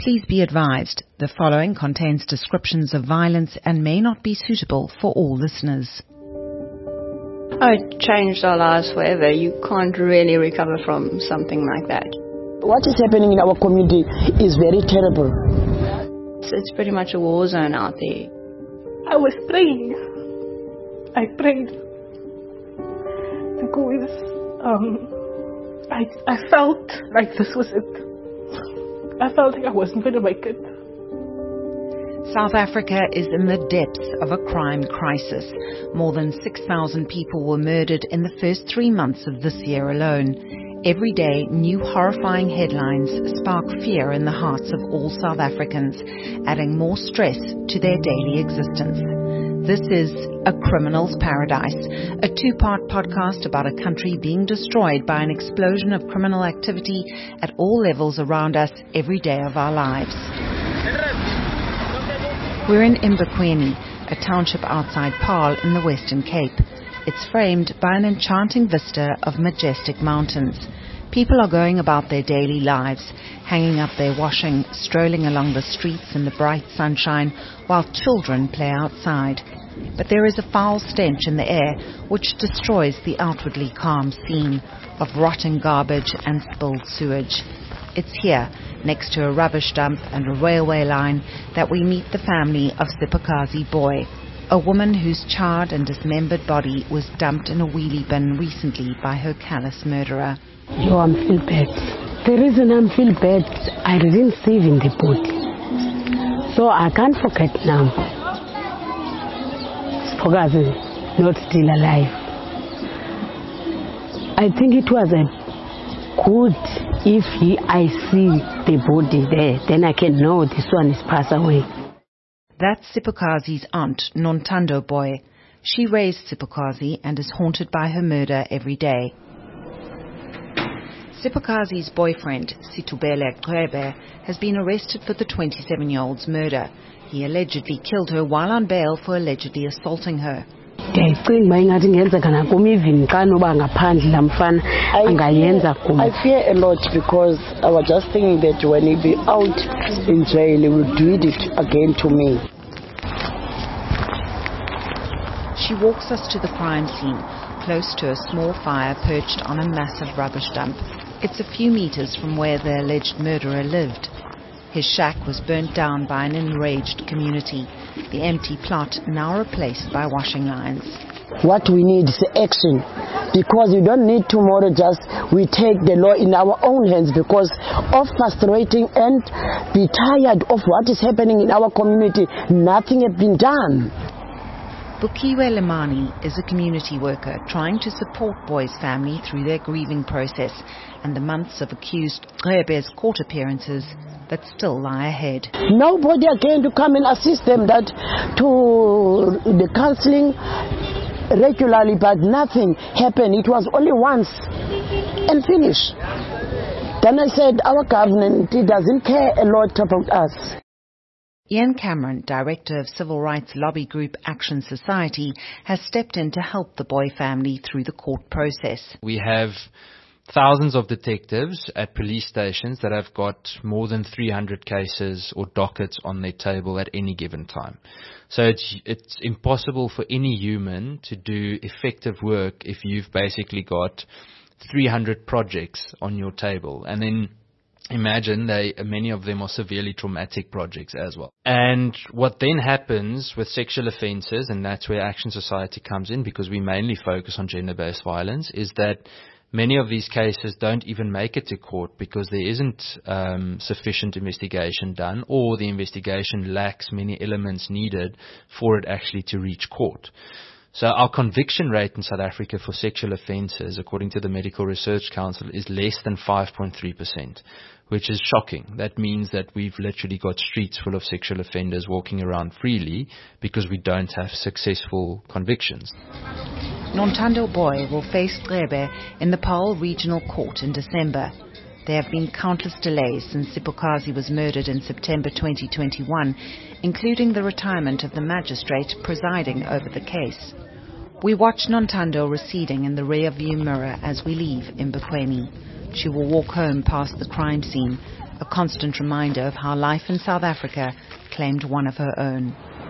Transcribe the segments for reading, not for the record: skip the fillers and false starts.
Please be advised, the following contains descriptions of violence and may not be suitable for all listeners. It changed our lives forever. You can't really recover from something like that. What is happening in our community is very terrible. It's pretty much a war zone out there. I was praying. I prayed because I felt like this was it. I felt like I wasn't going to make it. South Africa is in the depths of a crime crisis. More than 6,000 people were murdered in the first 3 months of this year alone. Every day, new horrifying headlines spark fear in the hearts of all South Africans, adding more stress to their daily existence. This is A Criminal's Paradise, a 2-part podcast about a country being destroyed by an explosion of criminal activity at all levels around us every day of our lives. We're in Imbekweni, a township outside Paarl in the Western Cape. It's framed by an enchanting vista of majestic mountains. People are going about their daily lives, hanging up their washing, strolling along the streets in the bright sunshine, while children play outside. But there is a foul stench in the air which destroys the outwardly calm scene of rotting garbage and spilled sewage. It's here, next to a rubbish dump and a railway line, that we meet the family of Sipokazi Boy, a woman whose charred and dismembered body was dumped in a wheelie bin recently by her callous murderer. I feel bad. The reason I feel bad, I didn't see in the body. So I can't forget now. Sipokazi not still alive. I think it was good if I see the body there, then I can know this one is passed away. That's Sipokazi's aunt, Nontando Boy. She raised Sipokazi and is haunted by her murder every day. Sipokazi's boyfriend, Situbele Gcwebe, has been arrested for the 27-year-old's murder. He allegedly killed her while on bail for allegedly assaulting her. I fear a lot because I was just thinking that when he be out in jail, he will do it again to me. She walks us to the crime scene, close to a small fire perched on a massive rubbish dump. It's a few meters from where the alleged murderer lived. His shack was burnt down by an enraged community, the empty plot now replaced by washing lines. What we need is action, because we don't need tomorrow we take the law in our own hands because of frustrating and be tired of what is happening in our community. Nothing has been done. Bukiwe Lemani is a community worker trying to support Boy's family through their grieving process and the months of accused Gcwebe's court appearances that still lie ahead. Nobody again to come and assist them to the counseling regularly, but nothing happened. It was only once and finish. Then I said our government doesn't care a lot about us. Ian Cameron, director of civil rights lobby group Action Society, has stepped in to help the Boy family through the court process. We have thousands of detectives at police stations that have got more than 300 cases or dockets on their table at any given time. So it's impossible for any human to do effective work if you've basically got 300 projects on your table. And then imagine many of them are severely traumatic projects as well. And what then happens with sexual offences, and that's where Action Society comes in because we mainly focus on gender-based violence, is that many of these cases don't even make it to court because there isn't sufficient investigation done, or the investigation lacks many elements needed for it actually to reach court. So our conviction rate in South Africa for sexual offences, according to the Medical Research Council, is less than 5.3%, which is shocking. That means that we've literally got streets full of sexual offenders walking around freely because we don't have successful convictions. Nontando Boy will face Gcwebe in the Paarl Regional Court in December. There have been countless delays since Sipokazi was murdered in September 2021, including the retirement of the magistrate presiding over the case. We watch Nontando receding in the rear-view mirror as we leave Imbekweni. She will walk home past the crime scene, a constant reminder of how life in South Africa claimed one of her own.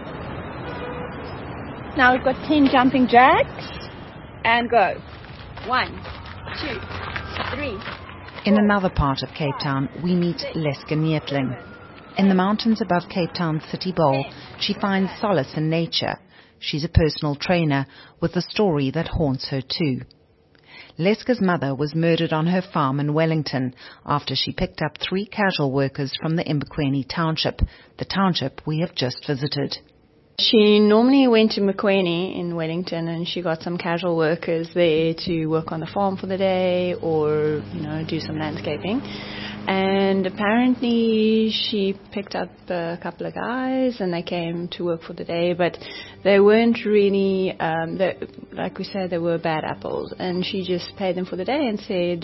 Now we've got 10 jumping jacks, and go. 1, 2, 3. In another part of Cape Town, we meet Leska Neethling. In the mountains above Cape Town's city bowl, she finds solace in nature. She's a personal trainer with a story that haunts her too. Leska's mother was murdered on her farm in Wellington after she picked up 3 casual workers from the eMbokwene township, the township we have just visited. She normally went to Mbokwene in Wellington, and she got some casual workers there to work on the farm for the day or, do some landscaping. And apparently she picked up a couple of guys and they came to work for the day, but they weren't really, like we said, they were bad apples. And she just paid them for the day and said,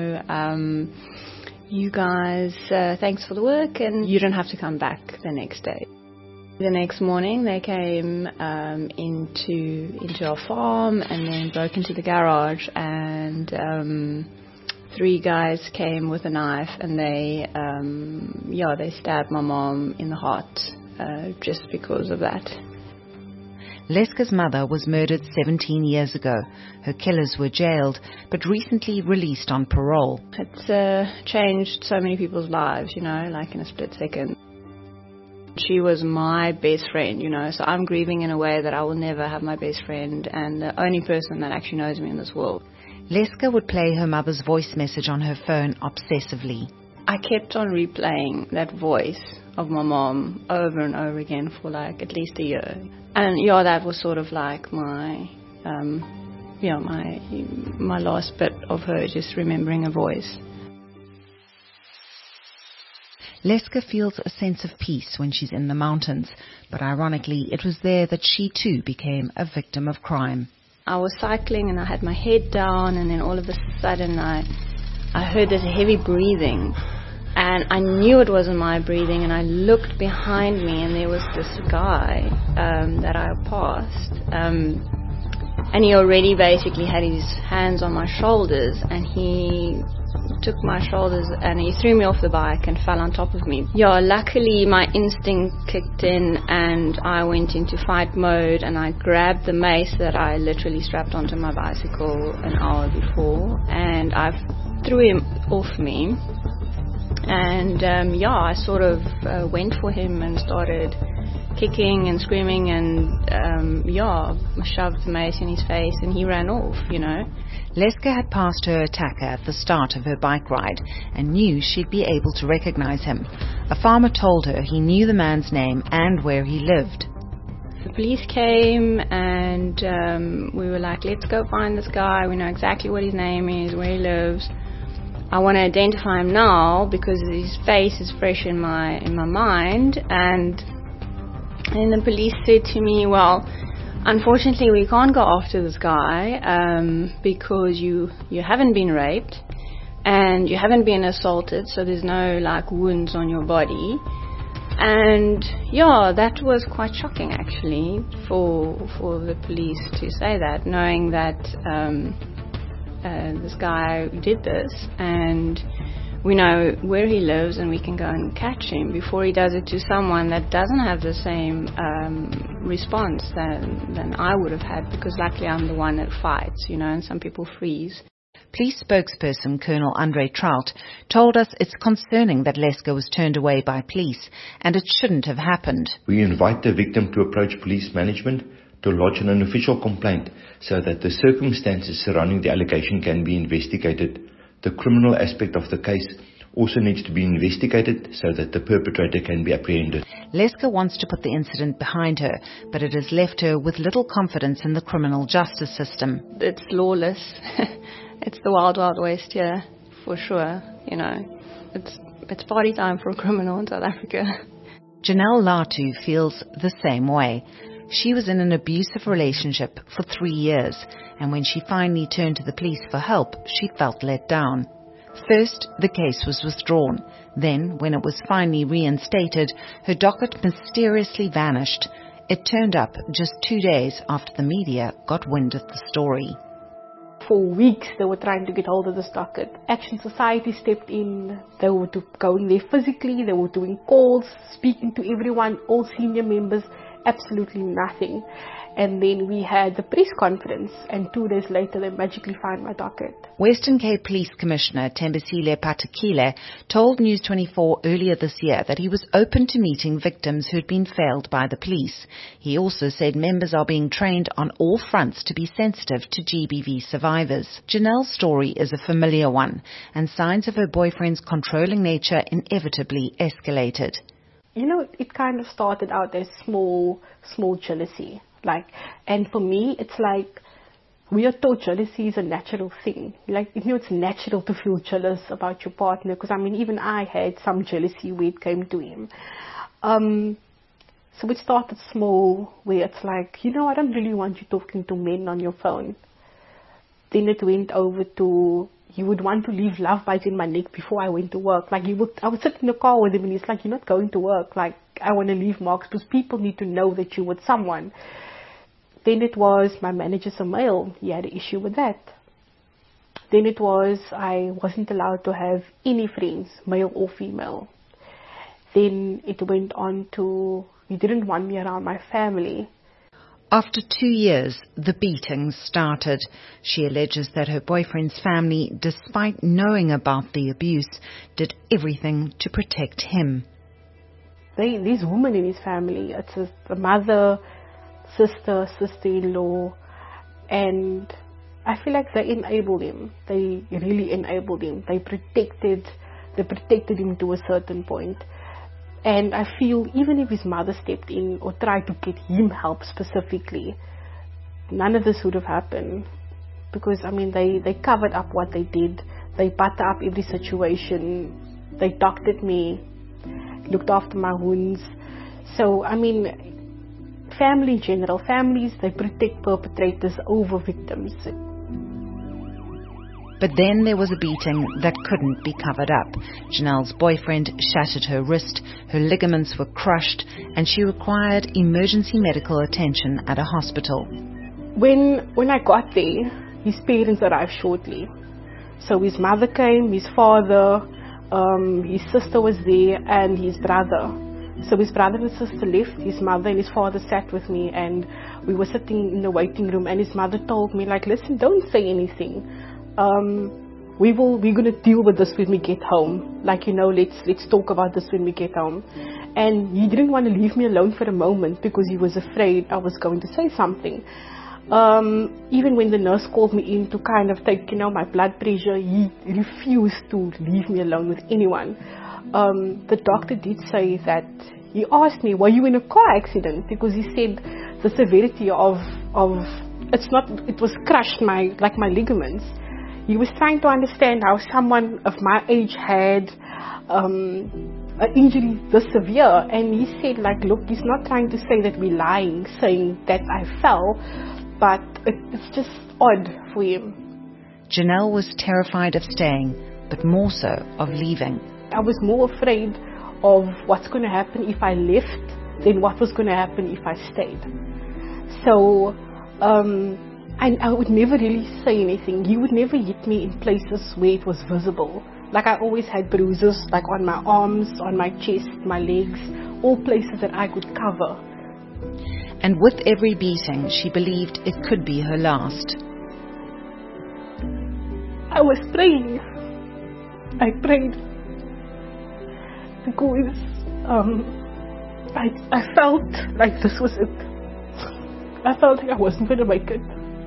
you guys, thanks for the work and you don't have to come back the next day. The next morning they came into our farm and then broke into the garage, and 3 guys came with a knife and they stabbed my mom in the heart just because of that. Leska's mother was murdered 17 years ago. Her killers were jailed but recently released on parole. It's changed so many people's lives, like in a split second. She was my best friend, so I'm grieving in a way that I will never have my best friend and the only person that actually knows me in this world. Leska would play her mother's voice message on her phone obsessively. I kept on replaying that voice of my mom over and over again for like at least a year. And that was sort of like my last bit of her, just remembering her voice. Leska feels a sense of peace when she's in the mountains, but ironically it was there that she too became a victim of crime. I was cycling and I had my head down, and then all of a sudden I heard this heavy breathing, and I knew it wasn't my breathing, and I looked behind me and there was this guy that I passed, and he already basically had his hands on my shoulders, and he took my shoulders and he threw me off the bike and fell on top of me. Luckily my instinct kicked in and I went into fight mode, and I grabbed the mace that I literally strapped onto my bicycle an hour before, and I threw him off me. And I sort of went for him and started kicking and screaming, and I shoved the mace in his face and he ran off, Leska had passed her attacker at the start of her bike ride and knew she'd be able to recognize him. A farmer told her he knew the man's name and where he lived. The police came and we were like, let's go find this guy. We know exactly what his name is, where he lives. I want to identify him now because his face is fresh in my mind. And the police said to me, well, unfortunately we can't go after this guy because you haven't been raped and you haven't been assaulted, so there's no wounds on your body. And that was quite shocking actually for the police to say that, knowing that this guy did this and we know where he lives and we can go and catch him before he does it to someone that doesn't have the same response than I would have had, because luckily I'm the one that fights, and some people freeze. Police spokesperson Colonel Andre Trout told us it's concerning that Leska was turned away by police and it shouldn't have happened. We invite the victim to approach police management to lodge an unofficial complaint so that the circumstances surrounding the allegation can be investigated. The criminal aspect of the case also needs to be investigated so that the perpetrator can be apprehended. Leska wants to put the incident behind her, but it has left her with little confidence in the criminal justice system. It's lawless. It's the wild, wild west here, for sure. It's party time for a criminal in South Africa. Janelle Latu feels the same way. She was in an abusive relationship for 3 years, and when she finally turned to the police for help, she felt let down. First, the case was withdrawn. Then, when it was finally reinstated, her docket mysteriously vanished. It turned up just 2 days after the media got wind of the story. For weeks they were trying to get hold of this docket. Action Society stepped in. They were going there physically. They were doing calls, speaking to everyone, all senior members. Absolutely nothing. And then we had the press conference, and 2 days later they magically found my docket. Western Cape Police Commissioner Thembisile Patekile told News 24 earlier this year that he was open to meeting victims who had been failed by the police. He also said members are being trained on all fronts to be sensitive to GBV survivors. Janelle's story is a familiar one, and signs of her boyfriend's controlling nature inevitably escalated. You know, it kind of started out as small jealousy. And for me, it's like, we are taught jealousy is a natural thing. It's natural to feel jealous about your partner, because even I had some jealousy when it came to him. So it started small, where it's like, I don't really want you talking to men on your phone. Then it went over to, he would want to leave love bites in my neck before I went to work. I would sit in the car with him and he's like, you're not going to work. I want to leave marks because people need to know that you're with someone. Then it was, my manager's a male. He had an issue with that. Then it was, I wasn't allowed to have any friends, male or female. Then it went on to, he didn't want me around my family. After 2 years, the beatings started. She alleges that her boyfriend's family, despite knowing about the abuse, did everything to protect him. These women in his family, it's a mother, sister, sister-in-law, and I feel like they enabled him. They really enabled him. They protected him to a certain point. And I feel even if his mother stepped in or tried to get him help specifically, none of this would have happened. Because, they covered up what they did. They buttered up every situation. They doctored me, looked after my wounds. So, family in general, families, they protect perpetrators over victims. But then there was a beating that couldn't be covered up. Janelle's boyfriend shattered her wrist, her ligaments were crushed, and she required emergency medical attention at a hospital. When I got there, his parents arrived shortly. So his mother came, his father, his sister was there, and his brother. So his brother and sister left, his mother and his father sat with me, and we were sitting in the waiting room, and his mother told me, listen, don't say anything. We're going to deal with this when we get home. Let's talk about this when we get home. And he didn't want to leave me alone for a moment because he was afraid I was going to say something. Even when the nurse called me in to kind of take, my blood pressure, he refused to leave me alone with anyone. The doctor did say that, he asked me, were you in a car accident? Because he said the severity of it was crushed my ligaments. He was trying to understand how someone of my age had an injury this severe, and he said look, he's not trying to say that we're lying, saying that I fell, but it's just odd for him. Janelle was terrified of staying, but more so of leaving. I was more afraid of what's going to happen if I left than what was going to happen if I stayed. So I would never really say anything. He would never hit me in places where it was visible. I always had bruises on my arms, on my chest, my legs, all places that I could cover. And with every beating, she believed it could be her last. I was praying. I prayed because I felt like this was it. I felt like I wasn't going to make it.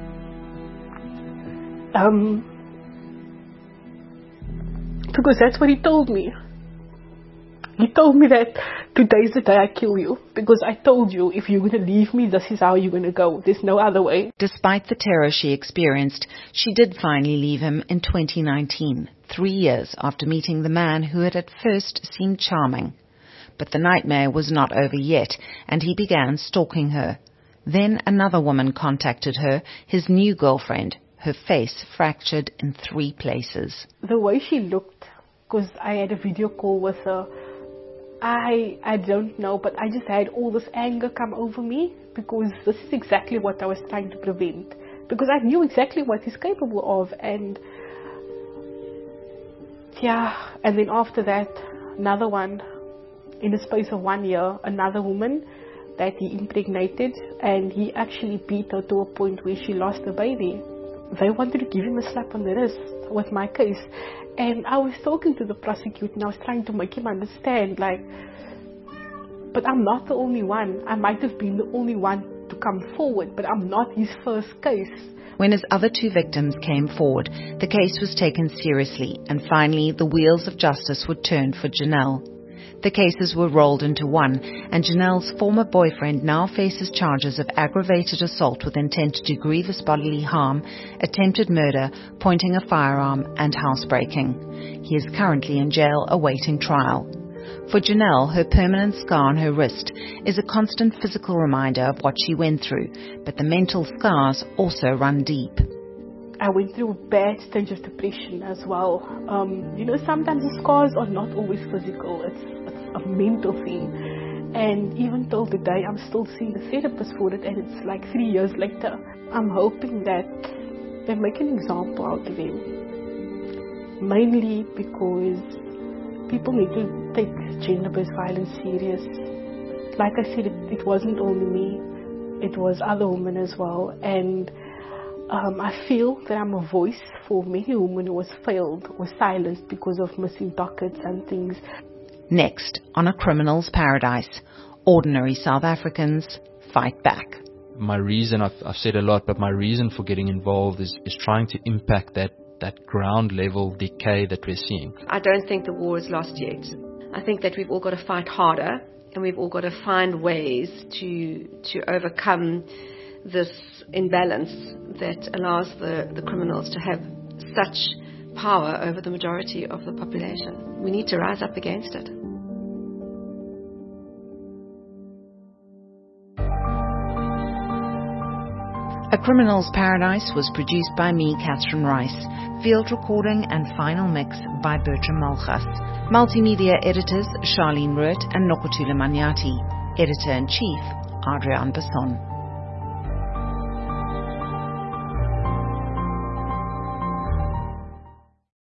Because that's what he told me. He told me that today's the day I kill you, because I told you if you're going to leave me, this is how you're going to go. There's no other way. Despite the terror she experienced, she did finally leave him in 2019, 3 years after meeting the man who had at first seemed charming. But the nightmare was not over yet, and he began stalking her. Then another woman contacted her, his new girlfriend, her face fractured in 3 places. The way she looked, because I had a video call with her, I don't know, but I just had all this anger come over me, because this is exactly what I was trying to prevent. because I knew exactly what he's capable of. And and then after that, another one, in the space of 1 year, another woman that he impregnated, and he actually beat her to a point where she lost her baby. They wanted to give him a slap on the wrist with my case. And I was talking to the prosecutor and I was trying to make him understand, like, but I'm not the only one. I might have been the only one to come forward, but I'm not his first case. When his other two victims came forward, the case was taken seriously, and finally the wheels of justice were turned for Janelle. The cases were rolled into one, and Janelle's former boyfriend now faces charges of aggravated assault with intent to do grievous bodily harm, attempted murder, pointing a firearm, and housebreaking. He is currently in jail awaiting trial. For Janelle, her permanent scar on her wrist is a constant physical reminder of what she went through, but the mental scars also run deep. I went through a bad stage of depression as well. Sometimes the scars are not always physical, it's a mental thing. And even till today, I'm still seeing a therapist for it, and it's like 3 years later. I'm hoping that they make an example out of him. Mainly because people need to take gender-based violence serious. Like I said, it wasn't only me, it was other women as well. And I feel that I'm a voice for many women who was failed or silenced because of missing dockets and things. Next, on A Criminal's Paradise, ordinary South Africans fight back. My reason, I've said a lot, but my reason for getting involved is trying to impact that ground level decay that we're seeing. I don't think the war is lost yet. I think that we've all got to fight harder, and we've all got to find ways to overcome this imbalance that allows the criminals to have such power over the majority of the population. We need to rise up against it. A Criminal's Paradise was produced by me, Catherine Rice. Field recording and final mix by Bertram Malchus. Multimedia editors Charlene Root and Nokutula Manyati. Editor-in-Chief Adrian Basson.